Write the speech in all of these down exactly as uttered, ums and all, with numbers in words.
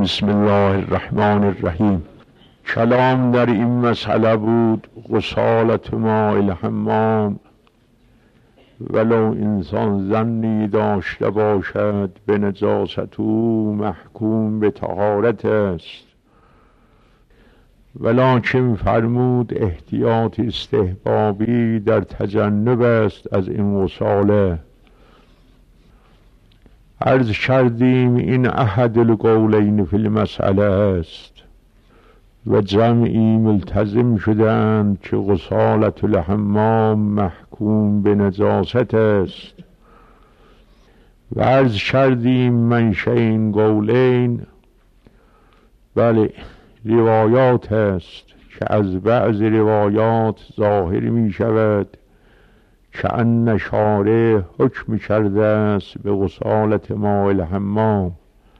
بسم الله الرحمن الرحیم. کلام در این مسئله بود غسالت ماء الحمام، ولو انسان ظنی داشته باشد به نجاست او محکوم به طهارت است، ولکن فرمود احتیاط استحبابی در تجنب است از این غساله. عرض کردیم این احد القولین فی المسئله است و جمعی ملتزم شدند که غسالت الحمام محکوم به نجاست است. و عرض کردیم منشأ این قولین بله روایات است که از بعض روایات ظاهر می شود که ان شارع حکم کرده است به غسالت ماء الحمام.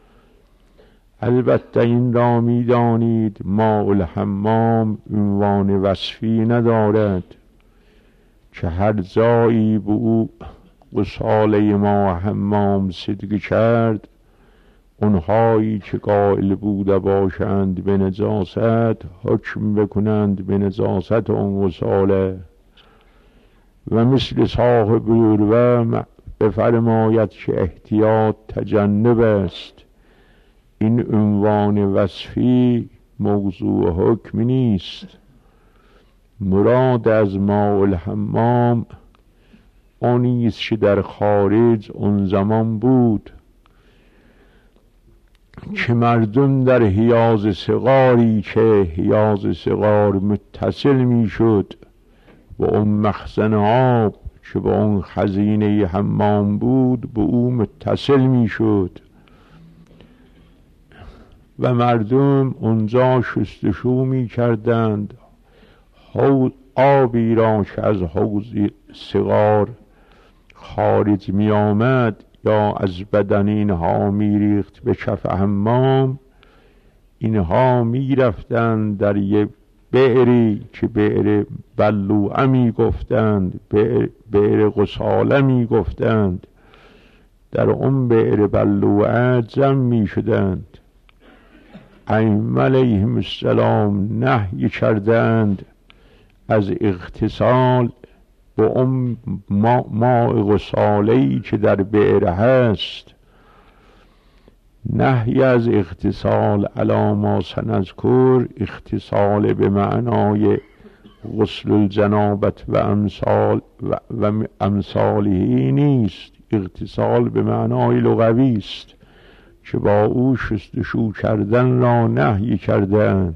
البته این را می دانید ماء الحمام عنوان وصفی ندارد که هر جایی به او غساله ماء حمام صدق کرد، اونهایی که قائل بوده باشند به نجاست حکم بکنند به نجاست اون غساله. و مثل صاحب العروة بفرماید که احتیاط تجنب است. این عنوان وصفی موضوع حکم نیست. مراد از ماء الحمام آنی است که در خارج اون زمان بود که مردم در حیاض صغاری که حیاض صغار متصل می شد و اون مخزن آب که با اون خزینه حمام بود به او متصل می شد و مردم اونجا شستشو می کردند. آبی را که از حوض صغار خارج می آمد یا از بدن اینها می ریخت به کف حمام، اینها می رفتند در یک بئری که بئر بلوعه می گفتند، بئر غساله می گفتند، در اون بئر بلوعه جمع می شدند. ائمه علیهم السلام نهی کردند از اغتسال با اون ماء غساله‌ای که در بئر هست. نهی از اغتسال علی ما سنذکر اغتسال به معنای غسل الجنابت و امثال و امثاله نیست. اغتسال به معنای لغوی است که با او شستشو کردن را نهی کردند.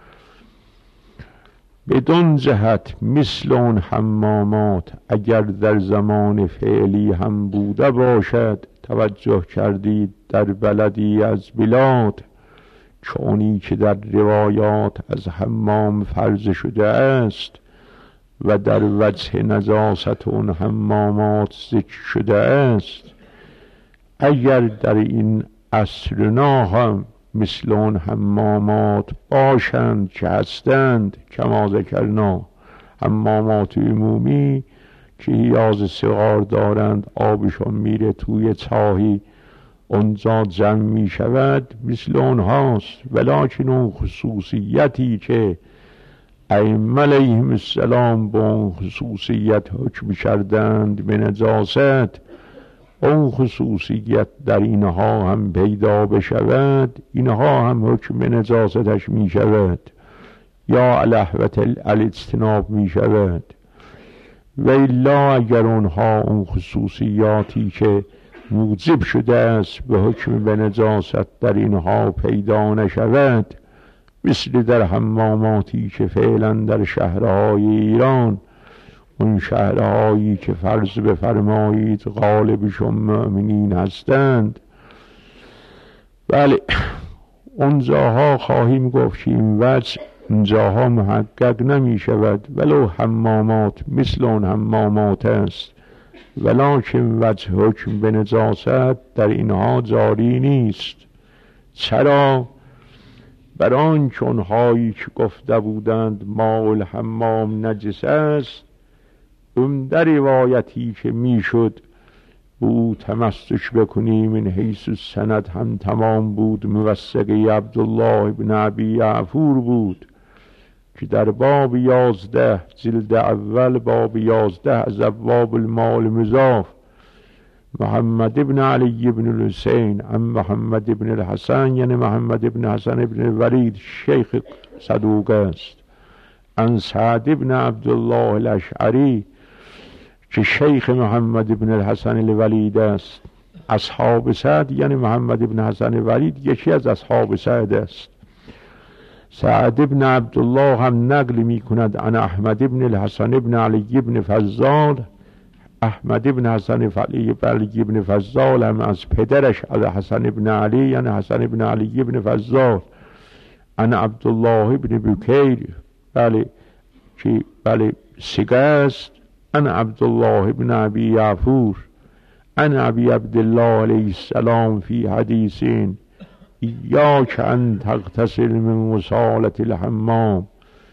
بدون جهت مثل اون حمامات اگر در زمان فعلی هم بوده باشد، توجه کردید در بلدی از بلاد چونی که در روایات از حمام فرض شده است و در وجه نجاست اون حمامات ذکر شده است، اگر در این عصرنا هم مثل اون حمامات باشند که هستند، کما ذکرنا حمامات عمومی که حیاض صغار دارند آبشون میره توی چاهی اونجا جمع می شود، مثل اونهاست. ولکن اون خصوصیتی که ائمه علیهم السلام با اون خصوصیت حکم کردند به نجاست، اون خصوصیت در اینها هم پیدا بشود، اینها هم حکم به نجاستش می شود یا الاحوت الاجتناب می شود. و الا اگر اونها اون خصوصیاتی که موجب شده است به حکم به نجاست در اینها پیدا نشود، مثل در حماماتی که فعلا در شهرهای ایران، اون شهرهایی که فرض بفرمایید غالبشون مؤمنین هستند، بله اونجاها خواهیم گفت که این وجه اونجاها محقق نمی شود ولو حمامات مثل اون حمامات است، ولکن وجه حکم به نجاست در اینها جاری نیست. چرا؟ بران چونهایی که گفته بودند ماء الحمام نجس است، اون در روایتی که میشد او تمسک بکنیم این حیث سند هم تمام بود. موثقه عبدالله ابن ابی یعفور بود که در باب یازده جلد اول باب یازده از ابواب المال مضاف محمد ابن علی ابن الحسین ام محمد ابن الحسن، یعنی محمد ابن حسن ابن الولید شیخ صدوق است، ان سعد ابن عبدالله الاشعری که شیخ محمد ابن الحسن الولید است. اصحاب سعد یعنی محمد ابن حسن الولید یکی از اصحاب سعد است. سعد ابن عبدالله هم نقل می کند عن احمد ابن الحسن ابن علی ابن فضال. احمد ابن حسن علی ابن فضال هم از پدرش از حسن ابن علی یعنی حسن ابن علی ابن فضال عن عبدالله ابن بکیر، بله که بله سگه است، عن عبدالله ابن ابی یعفور عن ابی عبدالله علیه السلام فی حدیثین ایاک ان تغتسل من وسالة الحمام،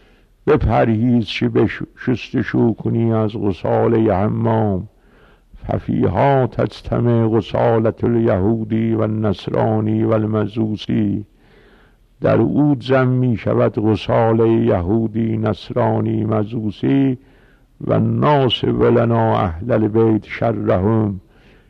بپرهیز چی شستشو کنی از غساله حمام. ففیها تجتمع غسالة الیهودی و النصرانی و المجوسی، در او جمع می شود غساله یهودی، نصرانی، مجوسی و ناس ولنا اهل البیت شرهم،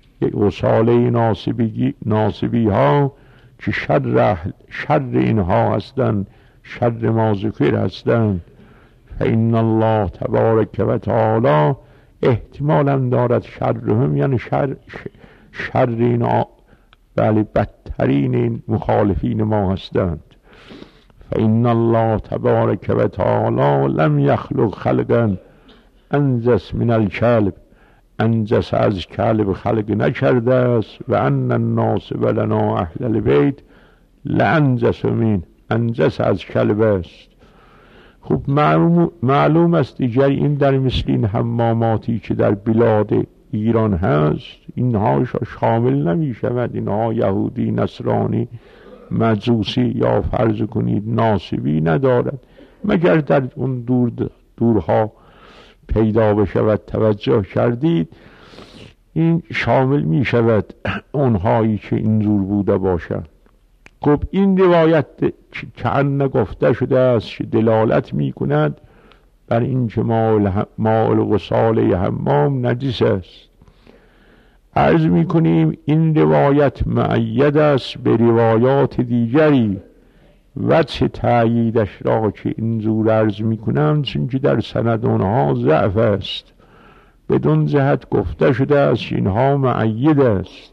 غساله ناصبی, ناصبی ها که شر, شر اینها هستند، شر ما ذکر هستند. فإن الله تبارک و تعالی احتمالا دارد شرهم یعنی شر, شر اینا بله بدترین این مخالفین ما هستند. فإن الله تبارک و تعالی لم یخلق خلقا انجس من الکلب، انجس از کلب خلق نکرده است. و ان الناس ولنا اهل البیت لانجس من، انجس از کلب است. خب معلوم, معلوم است دیگر این در مثل این حماماتی که در بلاد ایران هست اینها شامل نمی شود، اینها یهودی، نصرانی، مجوسی یا فرض کنید ناصبی ندارد، مگر در اون دور دورها پیدا بشود توجه کردید این شامل می شود اونهایی که اینجور بوده باشند. خب این روایت که ان گفته شده است که دلالت می کند بر این که ماء الغساله حمام نجس است. عرض می کنیم این روایت مؤید است به روایات دیگری، وجه تأییدش را که اینجور عرض می کنم چون که در سند اونها ضعف است، بدون جهت گفته شده است اینها مؤید است.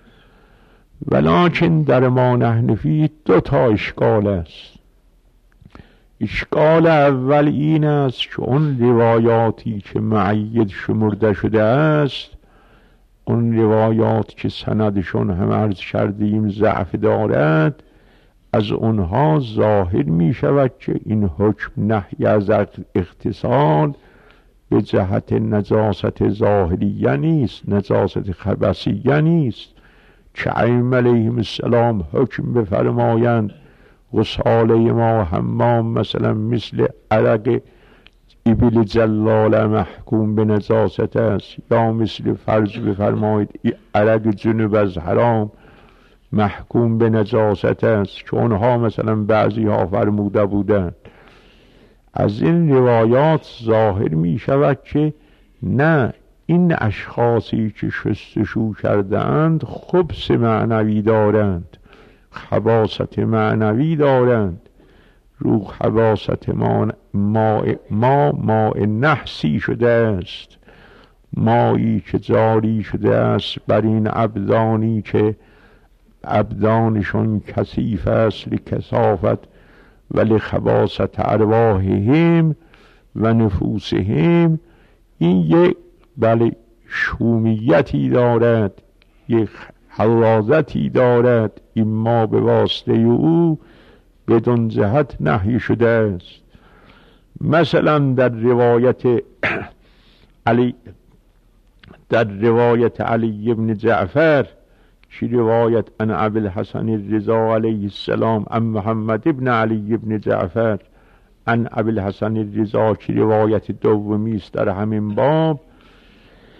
ولکن در ما نحن فیه دو تا اشکال است. اشکال اول این است که اون روایاتی که مؤید شمرده شده است، اون روایات که سندشون هم عرض کردیم ضعف دارد، از اونها ظاهر می شود که این حکم نهی از اغتسال به جهت نجاست ظاهریه نیست، نجاست خبثیه نیست که ائمه علیهم السلام حکم بفرمایند غساله ما حمام مثلا مثل عرق ابل جلاله محکوم به نجاست است، یا مثل فرض بفرمایید عرق جنوب از حرام محکوم به نجاست است که اونها مثلا بعضی ها فرموده بودند. از این روایات ظاهر می شود که نه، این اشخاصی که شستشو کردند خبث معنوی دارند، خباثت معنوی دارند. رو خباثت ما ما ما, ما نحسی شده است، مایی که جاری شده است بر این ابدانی که ابدانشون کثیف است لکثافت و لخباثت ارواحهم و نفوسهم. این یک بله شومیتی دارد، یک حرازتی دارد، این ما به واسطه او بدون جهت نهی شده است. مثلا در روایت علی در روایت علی ابن جعفر چی روایت ان ابی الحسن الرضا علیه السلام ام محمد ابن علی ابن جعفر ان ابی الحسن الرضا که روایت دومی است در همین باب،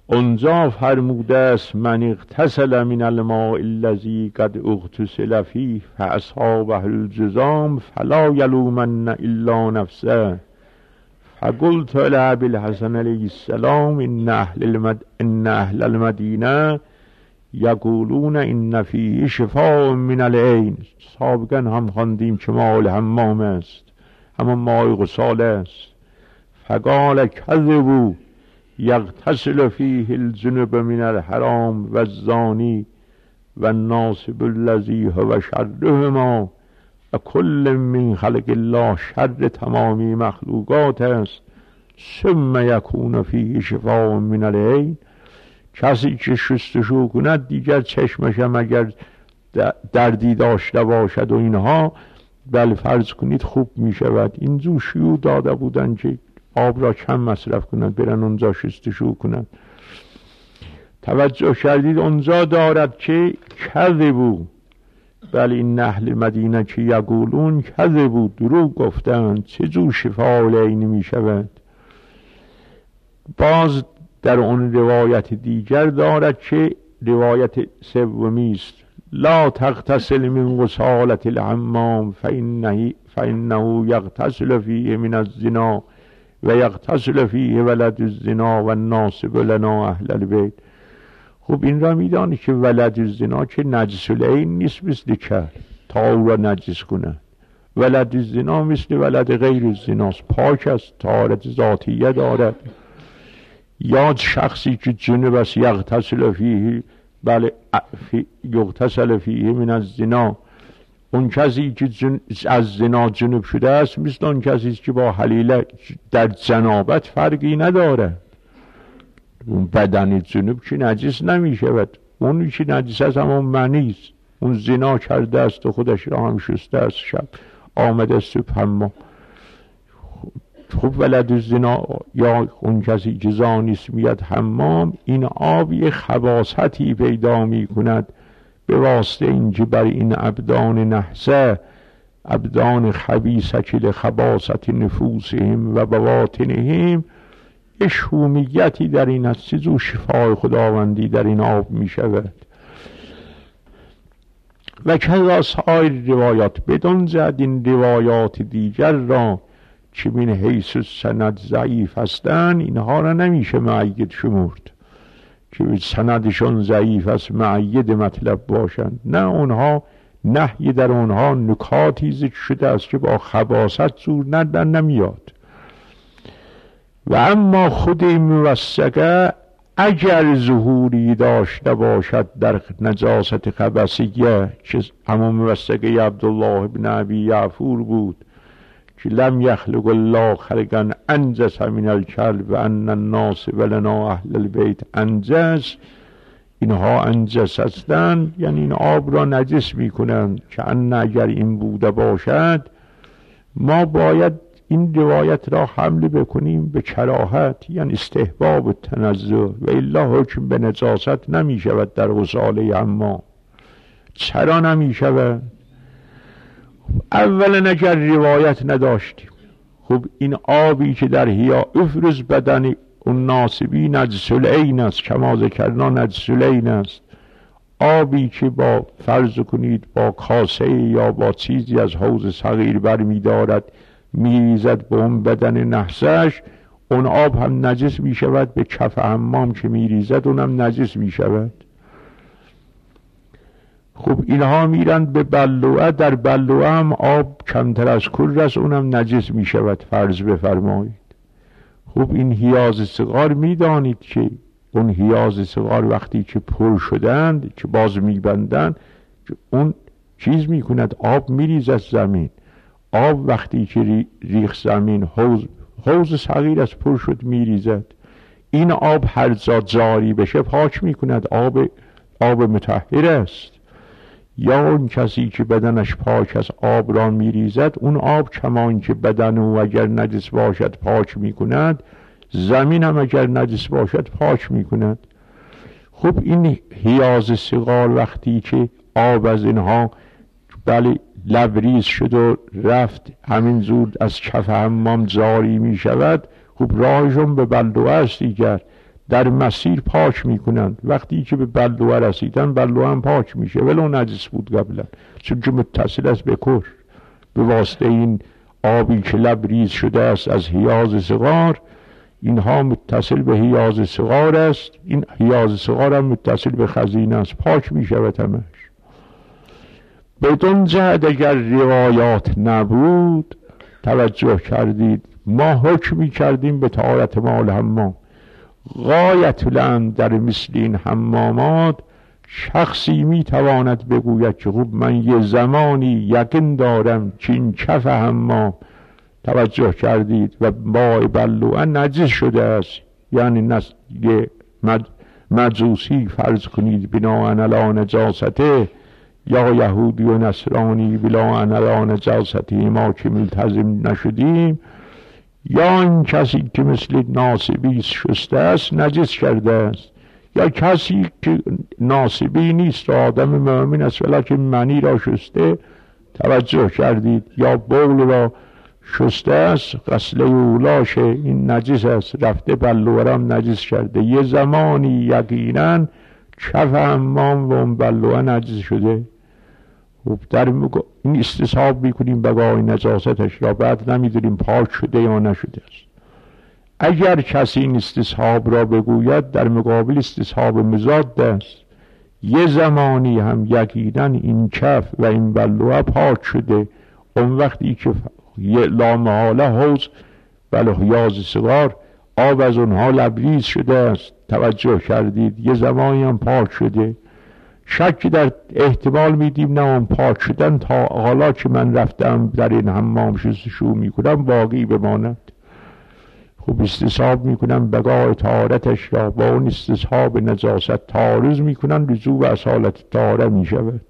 اونجا فرموده است من اغتسل من الماء الذی قد اغتسل فیه فاصابه الجذام فلا یلومن الا نفسه فقلت لأبی الحسن علیه السلام ان اهل, المد... ان اهل المدینه یقولون ان فیه شفاء من العین. سابقا هم خواندیم که ماء الحمام است، همون ماء غسال است. فقال کذبوا یغتسل فیه الجنب من الحرام و الزانی و الناصب الذی هو شرهما و کل من خلق الله شر تمامی مخلوقات است ثم یکون فیه شفاء من العین. کسی که شستشو کند دیگر چشمشم اگر دردی داشته باشد و اینها بل فرض کنید خوب می شود. این شیوع داده بودن که آب را کم مصرف کنند، برن اونجا شستشو کنند. توجه کردید اونجا دارد که کذبو، بل این اهل مدینه که یقولون کذبو، دروغ گفتند، چه جور شفاء العین می شود. باز در اون روایت دیگر دارد که روایت سومی است لا تغتسل من غسالة الحمام فإنه, فإنه یغتسل فیه من الزنا و یغتسل فیه ولد الزنا و الناصب لنا اهل البیت. خب این را میدانی که ولد الزنا که نجس العین نیست مثل کر تا او را نجس کنند. ولد الزنا مثل ولد غیر الزناست، پاک است، طهارت ذاتیه دارد. یا شخصی که جنب است یغتسل فیه، بله یغتسل فیه من الزنا، اون کسی که جن... از زنا جنب شده است مثل اون کسی که با حلیله در جنابت فرقی نداره. اون بدن جنب که نجس نمی شود، اون که نجس است همون معنی است. اون زنا کرده است و خودش را هم شسته است، شب آمده است تو حمام. خب ولد الزنا یا اون کسی که زانیست میاد حمام، این آب یک خباثتی پیدا می کند به واسطه اینکه بر این ابدان نحسه، ابدان خبیثه که لخباثت نفوسهم و بواطنهم، اشهومیتی در این است. چیزو شفای خداوندی در این آب می شود. و کذا سایر روایات، بدون زد این روایات دیگر را که من حیث سند ضعیف هستن، اینها را نمیشه معید شمرد که سندشون ضعیف است معید مطلب باشند. نه، اونها نهی در اونها نکاتی ذکر شده است که با خباثت زور ندن نمیاد. و اما خود این موثقه اگر ظهوری داشته باشد در نجاست خبثیه، که همون موثقه عبدالله بن ابی یعفور بود که لم یخلق الله خلقا انجس من الکلب و ان الناس ولنا اهل البیت انجس، اینها انجس هستند، یعنی این آب را نجس میکنند. که ان اگر این بوده باشد ما باید این روایت را حمل بکنیم به کراهت، یعنی استحباب تنزه، و الا حکم به نجاست نمی شود در غساله حمام. چرا نمی شود؟ اولا اگر روایت نداشتیم، خب این آبی که در حیا افرز بدن اون ناصبی نجس العین است، کما ذکرنا نجس العین است. آبی که با فرض کنید با کاسه یا با چیزی از حوض صغیر برمی دارد میریزد به اون بدن نحسش، اون آب هم نجس می شود. به کف حمام که میریزد اونم نجس می شود. خب اینها میرند به بلوعه، در بلوعه هم آب کمتر از کل است، اونم نجس می شود فرض بفرمایید. خب این حیاض صغار میدانید که اون حیاض صغار وقتی که پر شدند که باز میبندند، اون چیز میکند، آب میریزد زمین. آب وقتی که ریخ زمین حوض حوض صغیر از پر شد میریزد. این آب هر جا جاری بشه پاک میکند، آب آب مطهر است. یا اون کسی که بدنش پاک است آب را میریزد، اون آب کمان که بدن او اگر نجس باشد پاک میکند، زمین هم اگر نجس باشد پاک میکند. خب این حیاض صغار وقتی که آب از اینها بله لبریز شد و رفت همین زود از کف حمام جاری می شود، خب راهشون به بلوعه است دیگر. در مسیر پاک میکنند. وقتی که به بلوه رسیدن بلوه هم پاک میشه ولو نجس بود قبلا، چون که متصل است به کفر به واسطه این آبی که لبریز شده است از حیاض صغار. اینها متصل به حیاض صغار است، این حیاض صغار هم متصل به خزینه است، پاک میشود همش. بدون جهت اگر روایات نبود، توجه کردید، ما حکمی کردیم به طهارت مال حمام. غایت الان در مثل این حمامات شخصی میتواند بگوید که خب من یه زمانی یقین دارم که این کف حمام، توجه کردید، و ماء بلوعه نجس شده است، یعنی نس... یه مج... مجوسی فرض کنید بناءً علی نجاسته، یا یهودی و نصرانی بناءً علی نجاسته ما که ملتزم نشدیم، یا این کسی که مثل ناصبی شسته است نجس کرده است، یا کسی که ناصبی نیست و آدم مؤمن است ولیکن منی را شسته، توجه کردید، یا بول را شسته است، غسله اولاشه، این نجس است، رفته بلوارم نجس کرده. یه زمانی یقینا کف حمام و اون بلوه نجس شده. خب در مگ... این استصحاب میکنیم بقای نجاستش را، بعد نمیدونیم پاک شده یا نشده است. اگر کسی این استصحاب را بگوید در مقابل استصحاب مضاد است. یه زمانی هم یقینا این کف و این بلوه پاک شده، اون وقتی که لامحاله حوض بله حیاض صغار آب از اونها لبریز شده است، توجه کردید، یه زمانی هم پاک شده. شک در احتمال میدیم نه اون پاک شدن تا حالا که من رفتم در این حمام شستشو میکنم باقی بماند. خب استصحاب میکنم بقای طهارتش را، با اون استصحاب نجاست تعارض میکنن، رجوع به اصالت طهاره میشود.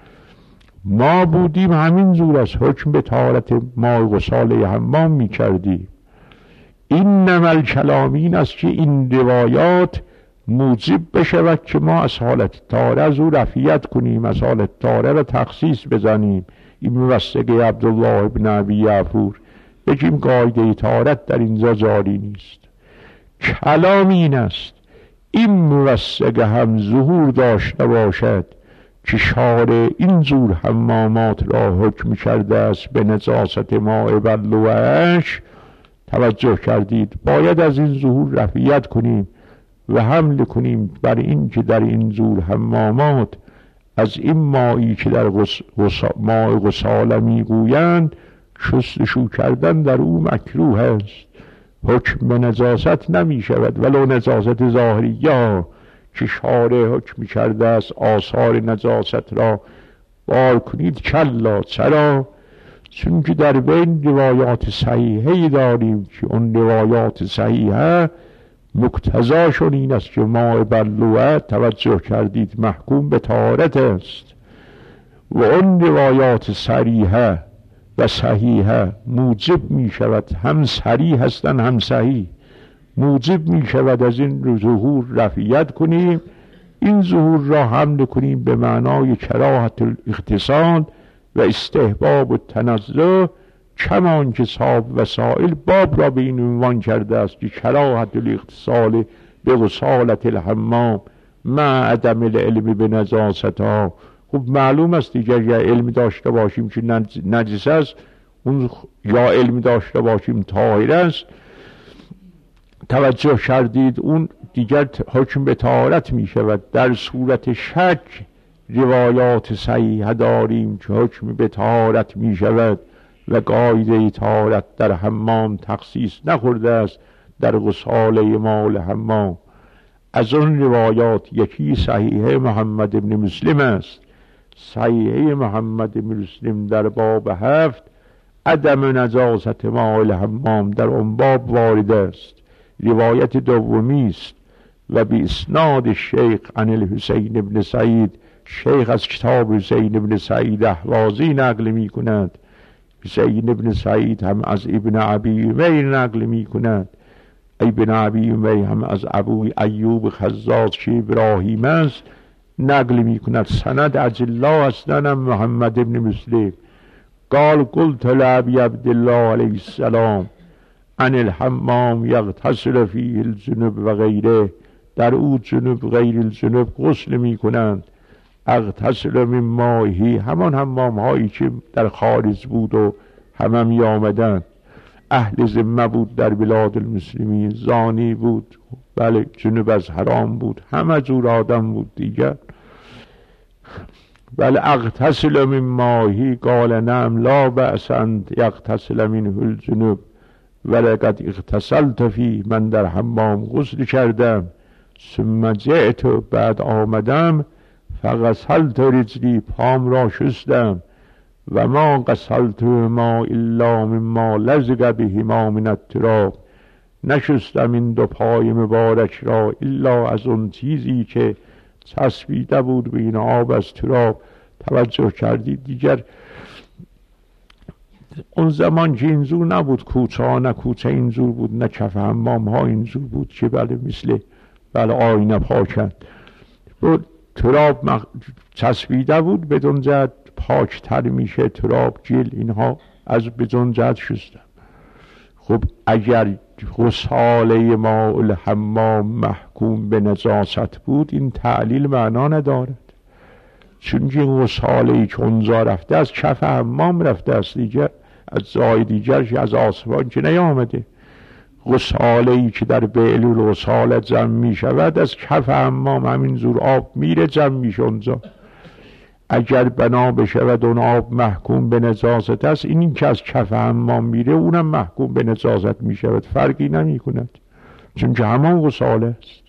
ما بودیم همین زور از حکم به طهارت ماء غساله حمام میکردیم. این نمل کلامین است که این روایات موجب بشود که ما از حالت طهاره از او رفیت کنیم، از حالت طهاره را تخصیص بزنیم. این موثقه عبدالله ابن ابی یعفور بگیم قاعده طهارت در اینجا جاری نیست. کلام این است این موثقه هم ظهور داشته باشد که شارع این جور حمامات را حکم کرده است به نجاست ماء بلوه‌اش، توجه کردید، باید از این ظهور رفیت کنیم و حمل کنیم بر این که در این جور حمامات از این مایی که در غس... غس... ماء غساله میگویند شستشو کردن در او مکروه است، حکم به نجاست نمی شود ولو نجاست ظاهریه که شارع حکم کرده است آثار نجاست را بار کنید. کلا، چرا؟ چون که در بین روایات صحیحه داریم که اون روایات صحیحه مقتضاشون این است که ماء بلوه، توجه کردید، محکوم به طهارت است و اون روایات صریحه و صحیحه موجب می شود، هم صریح هستن هم صحیح، موجب می شود از این ظهور رفیت کنیم، این ظهور را حمل کنیم به معنای کراهت الاغتسال و استحباب و تنزه، کمان که صاحب وسائل باب را به این عنوان کرده است که کراهت الاغتسال به غسالت الحمام مع عدم العلم به نجاستها. خب معلوم است دیگر یا علم داشته باشیم که نجس است اون، یا علم داشته باشیم طاهر است، توجه کردید، اون دیگر حکم به طهارت می شود. در صورت شک روایات صحیحه داریم که حکم به طهارت می شود و قاعده طهارت در حمام تخصیص نخورده است در غساله مال حمام. از اون روایات یکی صحیحه محمد ابن مسلم است. صحیحه محمد ابن مسلم در باب هفت عدم نجاست مال حمام در اون باب وارد است. روایت دومی است و به اسناد شیخ عن الحسین ابن سعید، شیخ از کتاب حسین ابن سعید احوازی نقل می کند، حسین ابن سعید هم از ابن ابی امیر نقل می کند، ابن ابی امیر هم از ابو ایوب خزاز که ابراهیم است نقل می کند. سند اجلا اصلا محمد ابن مسلم قال قلت لابی عبدالله علیه السلام عن الحمام یغتسل فیه الجنب و غیره در او جنوب غیر الجنوب غسل می کنند. اغتسل من ماهی، همان حمام هایی که در خارج بود و همه می آمدند. اهل ذمه بود در بلاد المسلمین، زانی بود، بله جنوب از حرام بود، همه جور آدم بود دیگر. بله اغتسل من ماهی قال نعم لا بأس ان یغتسل منه الجنوب ولقد اغتسلت فی، من در حمام غسل کردم. ثم جئت، بعد آمدم، فغسلت رجلی، پام را شستم. و ما غسلت ما الا مما لزق بهما من التراب، نشستم این دو پای مبارک را الا از اون چیزی که چسبیده بود به این آب از تراب. توجه کردید دیگر اون زمان که اینجور نبود، کوچه ها نه کوچه اینجور بود، نه کف حمام ها اینجور بود که بله مثل بله آینه پاکند بود، تراب مخ... چسبیده بود، بدون جهت پاکتر میشه تراب، جل اینها از بدون جهت شستم. خب اگر غساله ماء الحمام محکوم به نجاست بود این تعلیل معنا ندارد، چون که غساله ای که اونجا رفته از کف حمام رفته است دیگر، از جای دیگر از آسمان که نیامده. غساله ای که در بئر الغساله جمع می شود از کف حمام همینجور آب میره جمع میشه اونجا. اگر بنا بشود اون آب محکوم به نجاست است، این که از کف حمام میره اونم محکوم به نجاست می شود، فرقی نمی کند، چون که همان غساله است.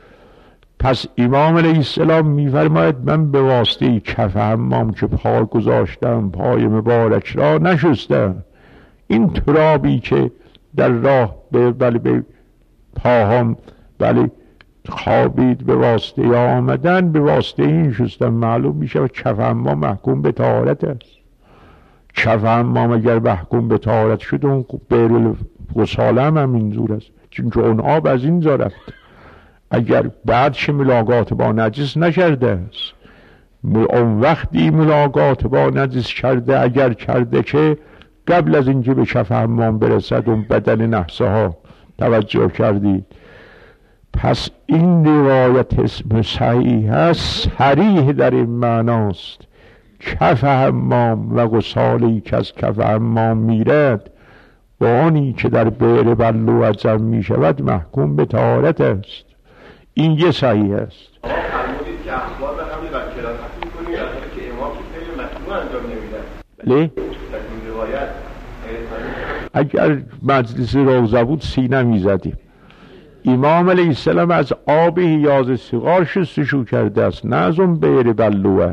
پس امام علیه السلام میفرماید من به واسطه کف حمام که پا گذاشتم پای مبارک را نشستم، این ترابی که در راه به بله به پاهم بله خوابید به واسطه آمدن، به واسطه این شستم. معلوم میشه کف حمام محکوم به طهارت است. کف حمام اگر محکوم به طهارت شد اون بئر الغساله هم همینجور است، چون که اون آب از اینجا رفت. اگر بعدش ملاقات با نجس نکرده است، اون وقتی ملاقات با نجس کرده، اگر کرده که قبل از اینکه به کف حمام برسد اون بدن نحسه ها. توجه کردید؟ پس این روایت اسم صحیح هست، صریح در این معناست کف حمام و غسالی که از کف حمام میرد و آنی که در بئر بلوع جمع می شود محکوم به طهارت است. این یه صحیح است. فرمودید که اخبار به همین وقت کراهت می‌کنید در حالی که امام که فعل مطلوب انجام نمیدن. بله؟ در این روایت اگر مجلس روضه بود سینه می‌زدیم. امام علیه السلام از آب حیاض صغار شستشو کرده است، نه از اون بئر بلوعه.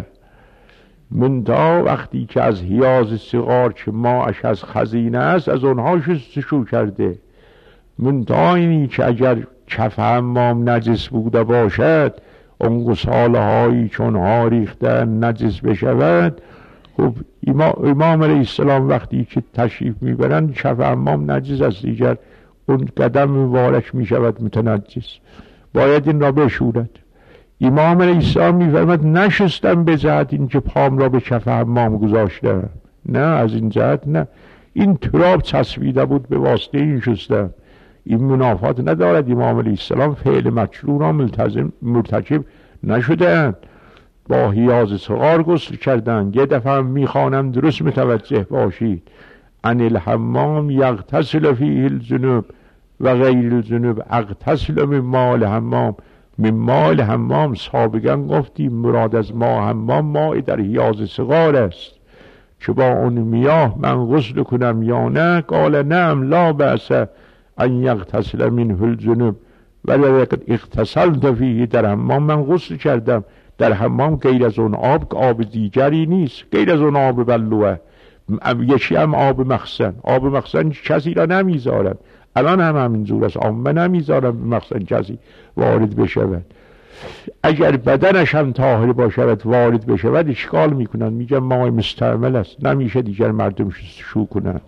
منتها وقتی که از حیاض صغار که ماش از خزینه است از اونها شستشو کرده. منتها اینی که اگر کف حمام نجس بوده باشد، اون غساله هایی چون ها ریختن نجس بشود، خب امام علیه السلام وقتی که تشریف میبرن کف حمام نجس است دیگر، اون قدم مبارک میشود متنجس، باید این را بشورد. امام علیه السلام میفرماد نشستم به جهت این که پام را به کف حمام گذاشتم، نه از این جهت نه، این تراب چسبیده بود به واسطه این شستم. این منافات ندارد. امام علیه السلام فعل مشروع را ملتزم مرتکب نشدند، با حیاض صغار غسل کردند. یه دفعه میخوانم درست متوجه باشید، ان الحمام یغتسل فیه الجنوب و غیر الجنوب اغتسل من ماء الحمام. من ماء الحمام سابقا گفتیم مراد از ماء حمام ماء در حیاض صغار است که با اون میاه من غسل کنم یا نه. قال نعم لا بأس ان یغتسل منه الجنوب ولقد اغتسلت فیه، در حمام من غسل کردم. در حمام غیر از اون آب آب دیگری نیست، غیر از اون آب بلوعه، یکی هم آب مخزن. آب مخزن کسی را نمیذارن، الان هم همینجور است، عامه نمیذارن به مخزن کسی وارد بشود. اگر بدنش هم طاهر باشد وارد بشود اشکال میکنن، میگن ماء مستعمل است، نمیشه دیگر مردم شو کنند.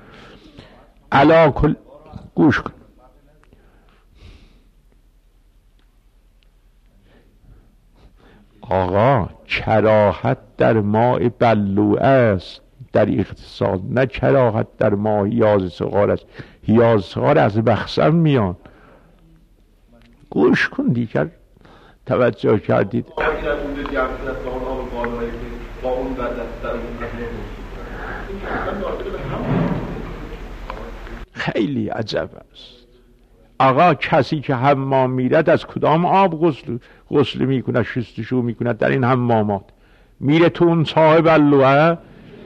علا کل گوش کن. آقا کراهت در ماء بلوعه است در اغتسال، نه کراهت در ماء حیاض صغار است. حیاض صغار از مخزن میان. گوش کن دیگر توجه کردید خیلی عجب است. آقا کسی که حمام میرد از کدام آب غسل غسل میکنه، شستشو میکنه در این حمامات؟ میره تو اون صاحب اللوه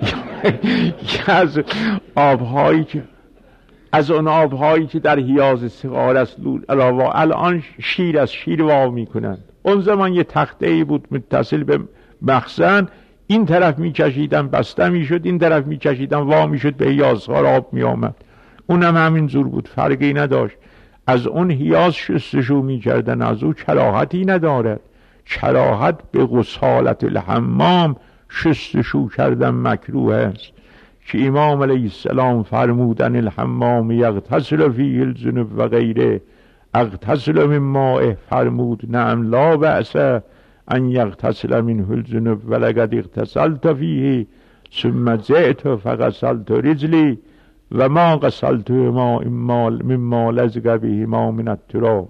یا از آبهایی که از اون آبهایی که در حیاض صغار است علاوه الان شیر از شیر وا میکنند. اون زمان یه تخته ای بود متصل به مخزن، این طرف میکشیدن بسته میشد، این طرف میکشیدن وا میشد، به حیاض آب میآمد. اونم همین زور بود، فرقی نداشت. از اون حیاض شستشو میکردن، از اون کراهتی ندارد. کراهت به غسالت الحمام شستشو کردن مکروه است که امام علیه السلام فرمودن الحمام یغتسل فیه الجنوب و غیره اغتسل من ماء، فرمود نعم لا بأس ان یغتسل منه الجنوب ولقد اغتسلت فیه ثم جئت فغسلت رجلی و ما غسلت ما مما لزق به ما من التراب.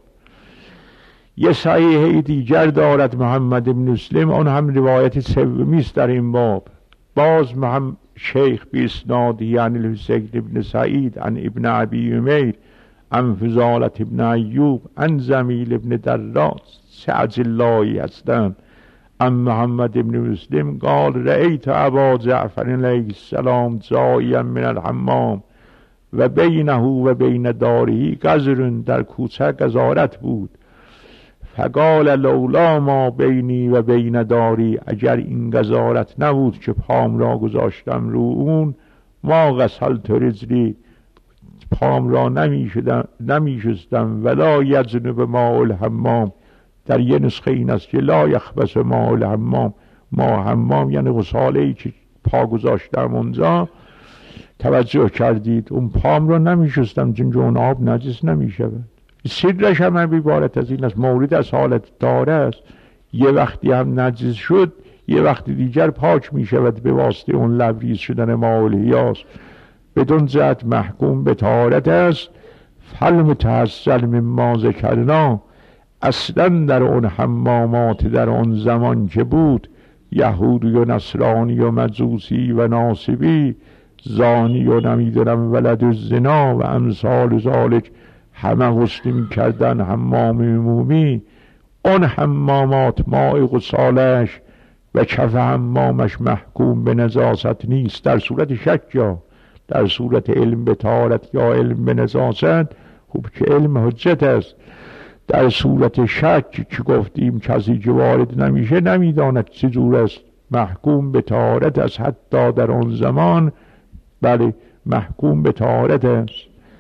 یه صحیح دیگر دارد محمد بن مسلم، اون هم روایت سومی است در این باب. باز محمد شیخ باسناده یعنی الحسین ابن سعید عن ابن ابی امیر عن فضالة ابن ایوب عن زمیل ابن دراس سعد اللهی هستند عن محمد بن مسلم قال رأیت ابا جعفر علیه السلام جائیا من الحمام و بینه و بین داره قذر، در کوچه گزارت بود. فقال لولا ما بینی و بین داری، اگر این گزارت نبود که پام را گذاشتم رو اون، ما غسلت رجلی، پام را نمی شستم ولا یجنب ماء الحمام. در یه نسخه این است که لا یخبث ماء الحمام، ما حمام یعنی غساله ای که پا گذاشتم اونجا. توجه کردید اون پام را نمی شستم چون اون آب نجس نمی شود. سرش هم عبارت از این است، مورد از حالت داره است، یه وقتی هم نجس شد یه وقتی دیگر پاک می شود به واسطه اون لبریز شدن ماء الحیاض. بدون جهت محکوم به طهارت است. فالمتحصل مما ذکرنا، اصلا در اون حمامات در اون زمان که بود یهودی و نصرانی و مجوسی و ناصبی، زانی و نمیدونم ولد الزنا و امثال ذالک، همه غسل می کردن حمام عمومی. اون حمامات ماء غسالش و کف حمامش محکوم به نجاست نیست در صورت شک یا در صورت علم به طهارت یا علم به نجاست. خوب که علم حجت است. در صورت شک که گفتیم کسی که وارد نمیشه نمیداند چجور است، محکوم به طهارت است. حتی در اون زمان بله محکوم به طهارت است.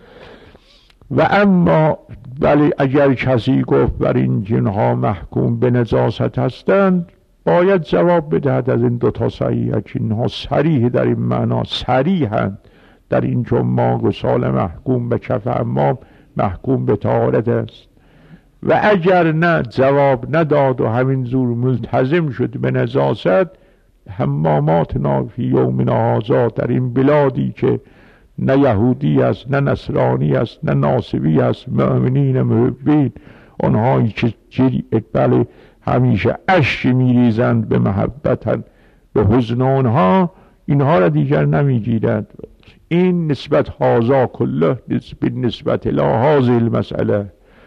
و اما بله اگر کسی گفت بر این جنها محکوم به نجاست هستند، باید جواب بدهد از این دوتا صحیح که اینها صریح در این معنا صریحند در این چون ما غسال محکوم به کف حمام محکوم به طهارت است. و اگر نه جواب نداد و همین زور ملتزم شد به نجاست، حمامات نافی یومنا هذا در این بلادی که نه یهودی است نه نصرانی است نه ناصبی است، مؤمنین محبین، آنهایی که جری بله همیشه اشک میریزند به محبتن به حزن آنها، اینها را دیگر نمیگیرند. این نسبت هازا کله نسبت نسبت لحاظ المسئله.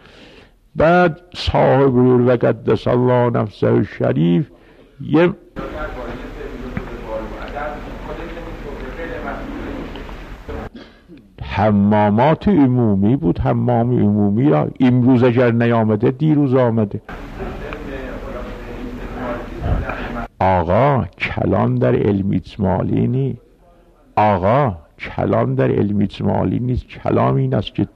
بعد صاحب و قدس الله نفسه الشریف یه حمامات عمومی بود. حمام عمومی را امروز اگر نیامده دیروز آمده. آقا کلام در علم اجمالی نیست. آقا کلام در علم اجمالی نیست. کلام این است که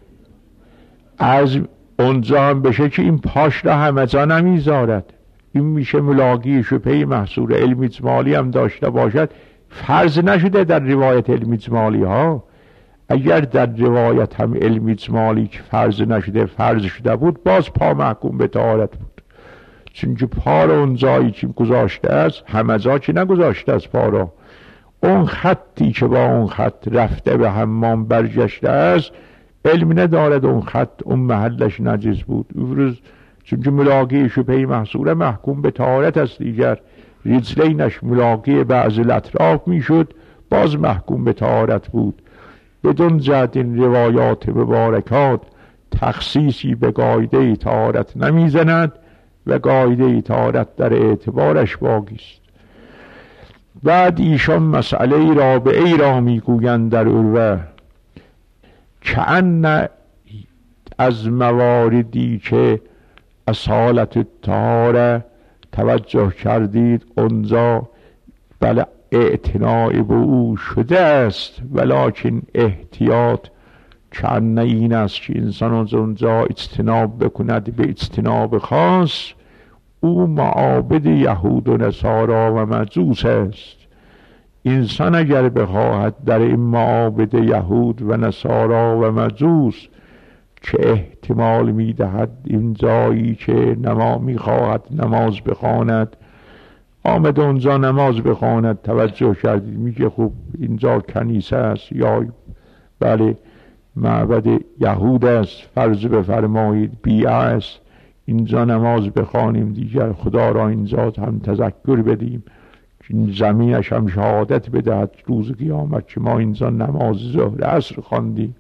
از اونجا هم بشه که این پاش را همه جا نمیذارد. این میشه ملاقی شبهه محصور علم اجمالی هم داشته باشد، فرض نشده در روایت علم اجمالی ها. اگر در روایت هم علم اجمالی که فرض نشده فرض شده بود، باز پا محکوم به طهارت بود. چون که پا را اون جایی که گذاشته است همه جا که نگذاشته است، پا را اون خطی که با اون خط رفته به حمام برگشته است، علم ندارد اون خط اون محلش نجس بود. امروز چون که ملاقی شبهه محصوره محکوم به طهارت است، دیگر ریزلینش ملاقی بعض الاطراف میشد باز محکوم به طهارت بود. بدون جهت این روایات مبارکات تخصیصی به قاعده طهارت نمیزند و قاعده طهارت در اعتبارش باقی است. بعد ایشان مسئله رابعه را میگویند در عروه کأن از مواردی که اصالت طهاره توجه کردید اونجا بله اعتناع به او شده است، ولکن احتیاط کأن این است که انسان از اونجا اجتناب بکند به اجتناب خاص. او معابد یهود و نصارا و مجوس است. انسان اگر بخواهد در این معابد یهود و نصارا و مجوس که احتمال میدهد این جایی که نما میخواهد نماز بخواند آمد اونجا نماز بخواند، توجه کردید میگه خب اینجا کنیسه است یا بله معبد یهود است، فرض بفرمایید بیعه است، اینجا نماز بخوانیم دیگر خدا را اینجا هم تذکر بدیم، زمینش هم شهادت بدهد روز قیامت که ما اینجا نماز ظهر عصر خواندیم.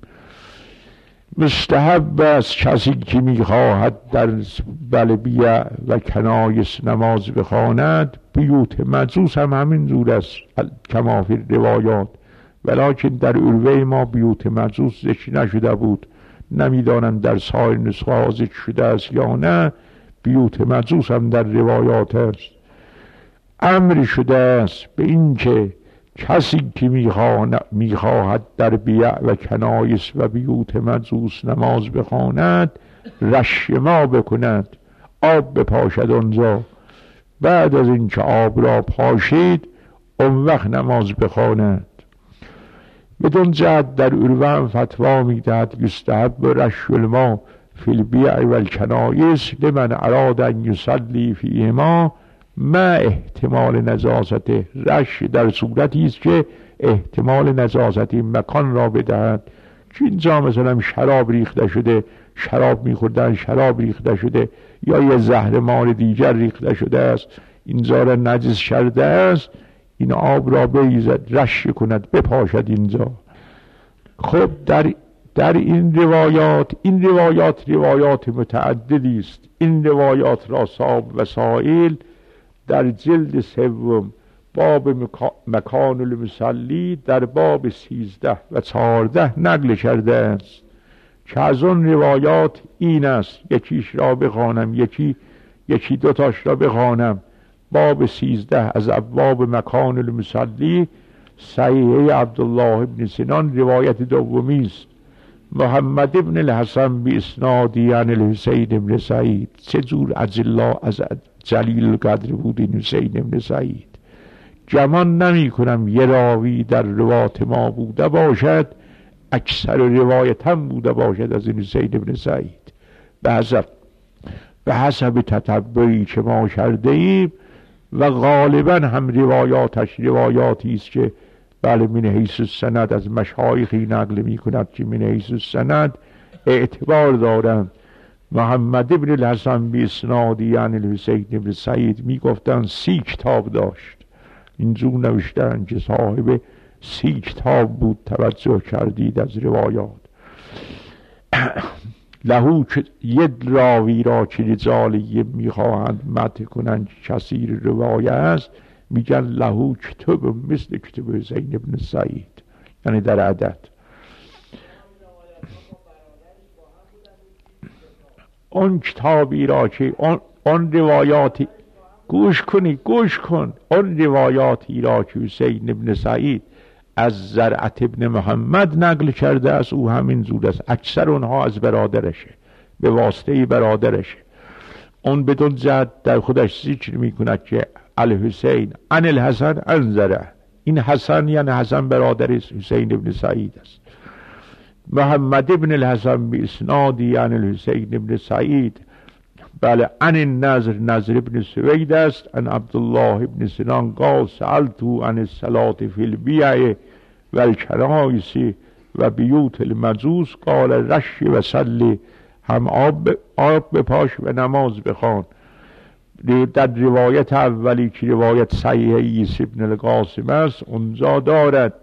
مستحب است کسی که میخواهد در بله بیع و کنایس نماز بخواند بیوت مجوس هم همین جور است کما فی روایات، ولکن در عروه ما بیوت مجوس ذکر نشده بود، نمیدانند در سایر نسخه ها ذکر شده است یا نه. بیوت مجوس هم در روایات است. امر شده است به این که کسی که میخواهد در بیع و کنایس و بیوت مجوس نماز بخواند رش ما بکند، آب بپاشد آنجا، بعد از اینکه آب را پاشید اون وقت نماز بخواند. بدون جهت در عروه هم فتوا میدهد یستحب رش الماء فی البیع و الکنایس لمن اراد ان یصلی فیهما ما احتمال نجاست. رش در صورتی است که احتمال نجاست این مکان را بدهد، که اینجا مثلا شراب ریخته شده، شراب میخوردن شراب ریخته شده یا یه زهرمار دیگر ریخته شده است، اینجا را نجس کرده است، این آب را بریزد رش کند بپاشد اینجا. خب در در این روایات این روایات روایات متعددی است. این روایات را صاحب وسائل در جلد سوم باب مکان المصلی در باب سیزده و چهارده نقل کرده است که از اون روایات این است، یکیش را بخوانم یکی یکی دوتاش را بخوانم. باب سیزده از ابواب مکان المصلی صحیح عبدالله ابن سنان روایت دومی است. محمد ابن الحسن بی اسنادی عن الحسین ابن سعید. چه جور اجلا از جلیل قدر بود این حسین ابن سعید. گمان نمی کنم یه راوی در روایت ما بوده باشد، اکثر روایت هم بوده باشد از این حسین ابن سعید. به حسب به حسب تتبعی که ما کرده ایم و غالبا هم روایاتش روایاتی است که بله من حیث السند از مشایخی نقل می کند که من حیث السند اعتبار دارند. محمد ابن الحسن بی اسنادی عن الحسین ابن سعید می گفتن سی کتاب داشت. اینجور نوشتن که صاحب سی کتاب بود. توجه کردید از روایات لهو یک راوی را که رجالیه می خواهند مدح کنند کثیر روایه است میگن لهو کتب مثل کتب حسین ابن سعید، یعنی در عدد. اون کتابی را که اون, اون روایاتی گوش کنی گوش کن اون روایاتی را که حسین ابن سعید از زرعت ابن محمد نقل کرده است او همین زود است. اکثر اونها از برادرشه، به واسطه برادرشه. اون بدون جد در خودش ذکر میکند که الحسین عن الحسن عن زرع. این حسن یعنی حسن برادر حسین ابن سعید است. محمد ابن الحسن بی اسنادی عن الحسین ابن سعید بله عن النضر نضر ابن سوید است. عن عبدالله ابن سنان قال سألتو عن الصلاة فی البیع و الکنایس و بیوت المجوس قال رشی و سلی، هم آب آب بپاش و نماز بخوان. در روایت اولی که روایت صحیح عیسی ابن القاسم است، اونجا دارد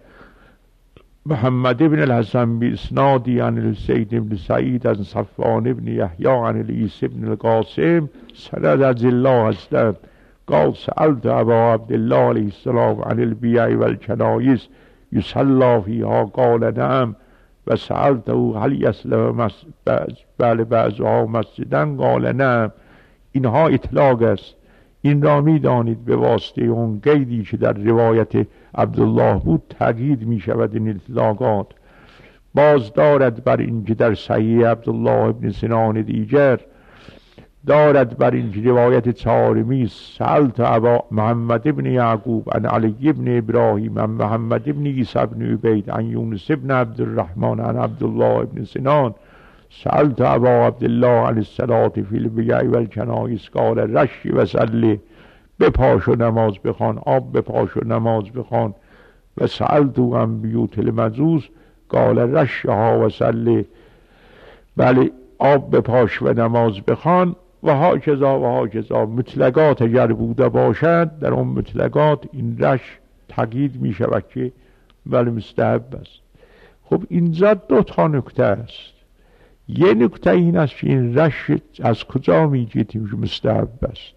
محمد ابن الحسن باسنادی عن الحسین ابن سعید از صفوان ابن یحیی عن عیسی ابن القاسم سند از الله هستند. قال سألت ابا عبدالله علیه السلام عن البیع و الکنایس یصلی فیها قال نعم و سألته هل یسلم بله بعضها مسجدن قال نعم. اینها اطلاق است. این را می دانید به واسطه اون قیدی که در روایت عبدالله بود تأکید می شود این اطلاقات. باز دارد بر این که در صحیح عبدالله ابن سنان دیگر دارد بر این که روایت چهارمی سألت ابا محمد ابن یعقوب عن علی ابن ابراهیم عن محمد ابن عیسی ابن عبید عن یونس ابن عبدالرحمن عن عبدالله ابن سنان سألت ابا عبدالله عن الصلاة فی البیع و الکنایس قال رشی و سلی، بپاش و نماز بخوان، آب بپاش و نماز بخوان. و سألتو عن بیوت المجوس قال رشها و سلی، بله آب بپاش و نماز بخوان. و هاکذا و هاکذا مطلقات اگر بوده باشد در اون مطلقات این رش تقیید می شود که ولی مستحب است. خب اینجا دو تا نکته است. یه نکته این است که این رش از کجا می گیریم که مستحب است؟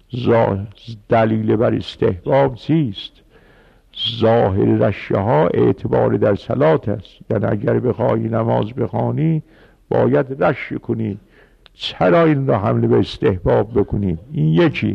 دلیل بر استحباب چیست؟ ظاهر رشه ها اعتبار در صلات است، یعنی اگر بخوای نماز بخوانی باید رش کنی. چرا این را حمله به استحباب بکنیم؟ این یکی.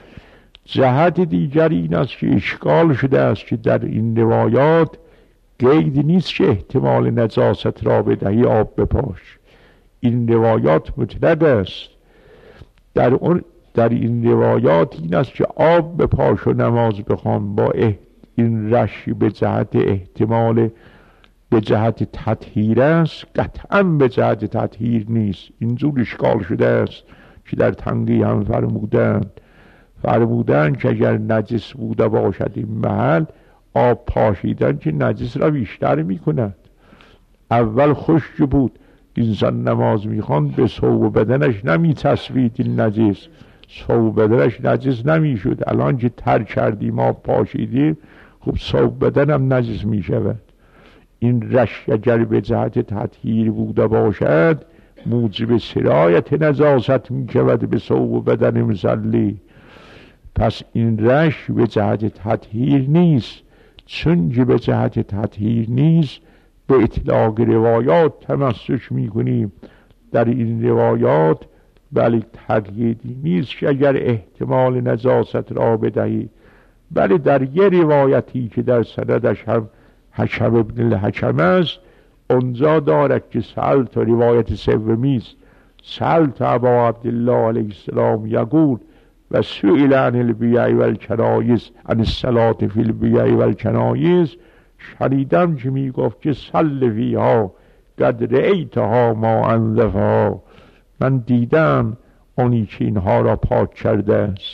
جهت دیگری این است که اشکال شده است که در این روایات قید نیست که احتمال نجاست را بدهی آب بپاش. این روایات مطلق است. در اون در این روایات این است که آب بپاش و نماز بخوان. با این رشی به جهت احتمال به جهت تطهیر است، قطعا به جهت تطهیر نیست. اینجور اشکال شده است که در تنقیح هم فرمودند فرمودند که اگر نجس بوده باشد این محل، آب پاشیدن که نجس را بیشتر می کند. اول خشک بود، انسان نماز میخواند به ثوب بدنش نمی تصوید این نجس، ثوب بدنش نجس نمی شد. الان که تر کردیم آب پاشیدیم، خب ثوب بدنم نجس می شود. این رش اگر به جهت تطهیر بوده باشد موجب سرایت نجاست می شود به ثوب بدن مصلی. پس این رش به جهت تطهیر نیست. چون که به جهت تطهیر نیست به اطلاق روایات تمسک می کنیم. در این روایات بله تقییدی نیست که اگر احتمال نجاست را بدهی، بله در یه روایتی که در سندش هم حکم ابن الحکم است اونجا دارد که سألت، روایت سومی است، سألت ابا عبدالله علیه السلام یقول و سئل عن البیع و الکنایس عن الصلاة فی البیع و الکنایس، شنیدم که می گفت که صل فیها قد رأیتها ما انظفها، من دیدم اونی که اینها را پاک کرده است.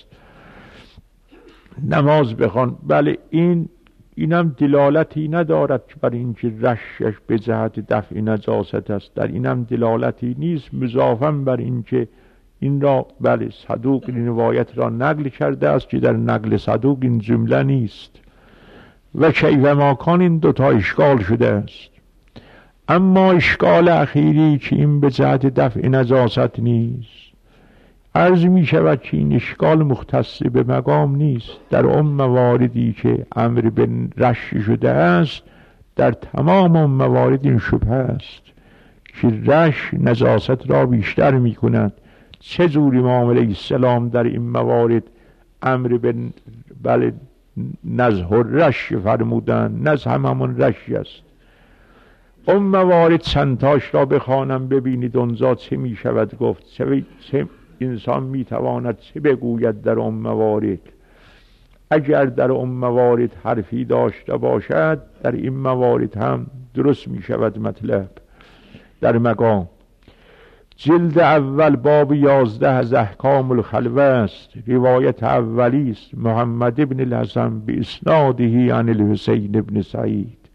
نماز بخوان. بله این اینم دلالتی ندارد که بر اینکه رشش به جهت دفع نجاست است، در اینم دلالتی نیست، مضافاً بر اینکه این را بله صدوق این روایت را نقل کرده است که در نقل صدوق این جمله نیست. و کیف ما کان این دوتا اشکال شده است. اما اشکال اخیری که این به جهت دفع نجاست نیست، عرض می شود که این اشکال مختص به مقام نیست. در اون مواردی که امر به رش شده است در تمام اون موارد این شبه است که رش نجاست را بیشتر می کند. چه جوری امام علیه السلام در این موارد امر به بله نزح رش فرمودن؟ نزح همون رشی است. اون موارد چندتاش را بخوانم ببینید اونجا چه می شود گفت، چه, چه انسان می تواند چه بگوید در اون موارد. اگر در اون موارد حرفی داشته باشد در این موارد هم درست می شود مطلب در مقام. جلد اول باب یازده از احکام الخلوه است. روایت اولی است محمد ابن الحسن باسناده عن الحسین ابن سعید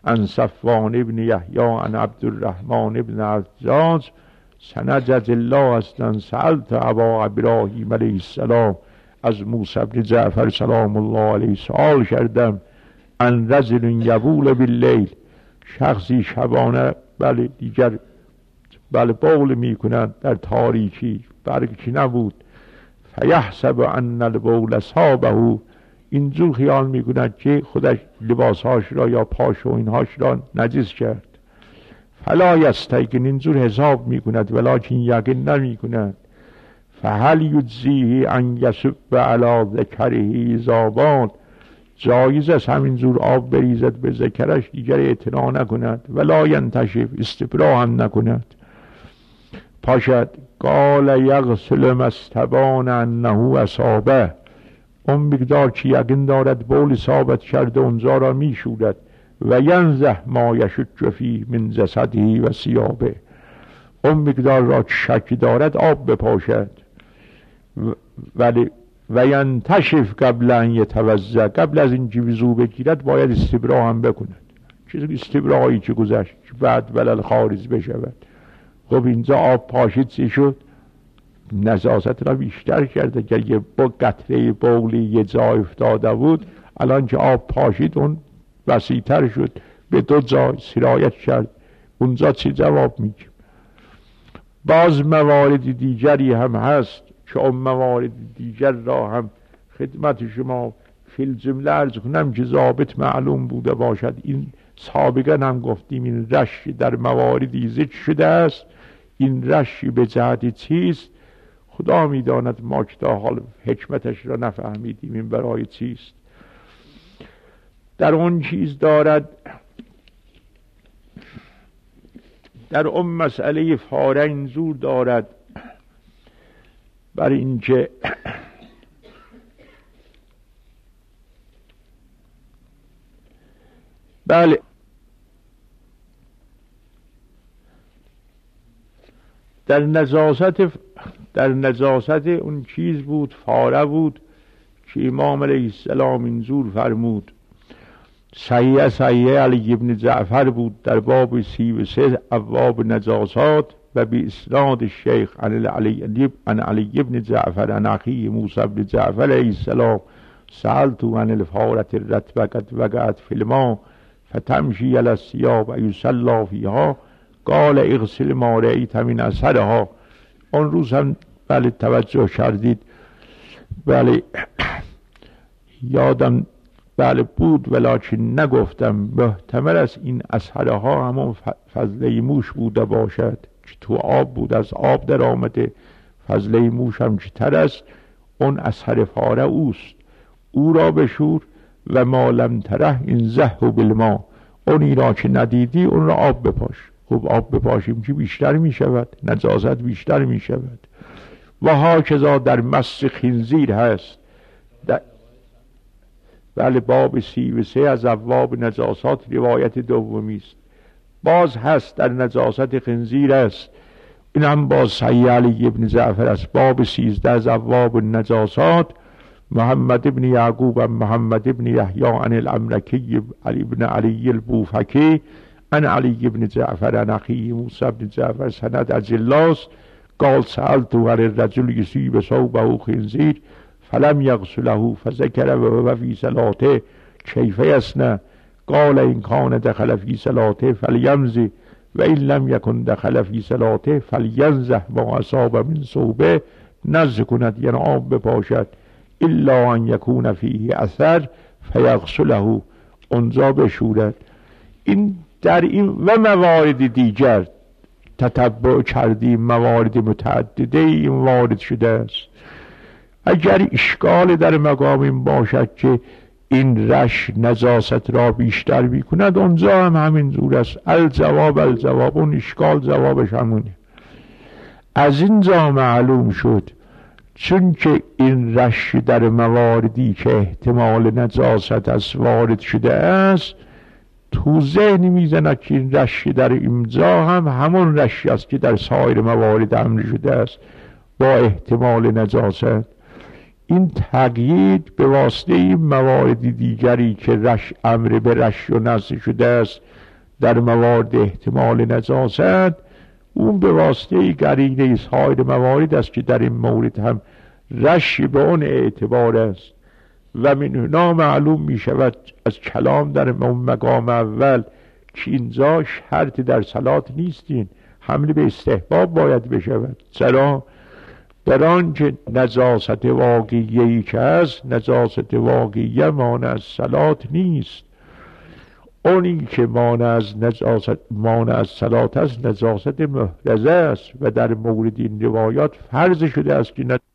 عن صفوان ابن یحیی عن عبدالرحمن ابن عزاز سنجز الله اصلا سألت ابا ابراهیم علیه السلام از موسی بن جعفر سلام الله علیه سوال کردم ان رجل یبول باللیل، شخصی شبانه بله دیگر بله بول میکنند در تاریکی، برگی نبود، فیحسب ان البول اصابه، اینجور خیال میکنند که خودش لباسهاش را یا پاش و اینهاش را نجس کرد، فلا یستیقن، اینجور حساب میکند ولکن یقین نمیکند، فهل یجزیه ان یصب علی ذکره زابان، جایز است همینجور آب بریزد به ذکرش دیگر اعتنا نکند، ولا ینتشف، استبرا هم نکند. پاشد قال یغسل ما استبان انه اصابه، اون مقدار که یقین دارد بول ثابت کرده اونجا را میشورد، و ینزه ما یشج فیه من جسده و ثیابه، اون مقدار را که شک دارد آب بپاشد، ولی و ینتشف قبل ان یتوضا، قبل از اینکه وضو بگیرد باید استبرا هم بکند. چیزی استبرایی که گذشت بعد ولل خارج بشود. خب اینجا آب پاشید چی شد؟ نجاست را بیشتر کرده که یه با قطره بولی یه جای افتاده بود، الان که آب پاشید اون وسیع‌تر شد، به دو جای سرایت کرد، اونجا چی جواب میگیم؟ باز موارد دیگری هم هست که اون موارد دیگر را هم خدمت شما فی الجمله عرض کنم که ضابط معلوم بوده باشد. این سابقا هم گفتیم این رش در مواردی ذکر شده است، این رش به جهت چیست خدا میداند، ما که تا حال حکمتش را نفهمیدیم این برای چیست. در اون چیز دارد، در اون مسئله فاره اینجور دارد، برای اینکه بله در نجاست در نجاست اون چیز بود، فاره بود که امام علیه السلام اینجور فرمود. صحیح صحیح علی ابن جعفر بود در باب سی و سه ابواب نجاسات و به اسناد الشیخ عن علی عن علی ابن جعفر عن اخی موسی بن جعفر علیه السلام سألت عن الفارة الرطبة قد وقعت في الماء فتمشي على الثياب ويصلى فيها قال اغسل ما رأيت من اثرها. اون روز هم بله توجه کردید، بله یادم بله بود ولکن نگفتم، محتمل است این اثرها همون فضله موش بوده باشد که تو آب بود، از آب در آمده، فضله موش هم که تر است، اون اثر فاره اوست، او را بشور و ما لم تره این زهو بالما، اونی را که ندیدی اون را آب بپاش. خب آب بپاشیم که بیشتر می شود، نجاست بیشتر می شود. و هاکذا در مس خنزیر هست، در بله باب سی و سه از ابواب نجاسات روایت دومی است. باز هست در نجاست خنزیر است، این هم باز صحیح علی ابن جعفر است، باب سیزده از ابواب نجاسات. محمد ابن یعقوب و محمد ابن یحیی عن الامرکی علی ابن علی البوفکی عن علی ابن جعفر عن اخی موسی ابن جعفر سند از اللاس قال سألت عن الرجل یصیب ثوبه خنزیر فلم یغسله فذکر و فی صلاته کیف یصنع قال ان کان دخل فی صلاته فلیمضی و این لم یکن دخل فی صلاته فلینزه ما اصاب من ثوبه، نزه کند یعنی آب بپاشد، الا ان یکون فیه اثر فیغسله، اونجا بشورد. این در این و موارد دیگر تتبع کردیم، موارد متعدده این وارد شده است. اگر اشکال در مقام این باشد که این رش نجاست را بیشتر میکند، اونجا هم همین جور است. الجواب الجواب، اون اشکال جوابش همونه. از اینجا معلوم شد چون که این رش در مواردی که احتمال نجاست از وارد شده است، تو ذهن میزند که این رش در اینجا هم همون رشی است که در سایر موارد امر شده است با احتمال نجاست. این تقیید به واسطه این موارد دیگری که رش امر به رش و نزد شده است در موارد احتمال نجاست، اون به واسطه قرینه سایر موارد است که در این مورد هم رشی به اون اعتبار است و من هنا معلوم می شود از کلام در اون مقام اول که اینجا شرط در صلات نیستین، حمل به استحباب باید بشود. چرا؟ در آنکه نجاست واقعیه‌ای که هست، نجاست واقعیه مانع از صلات نیست. اونی که مانع از نجاست مانع از صلات است نجاست محرزه است و در مورد این روایات فرض شده است که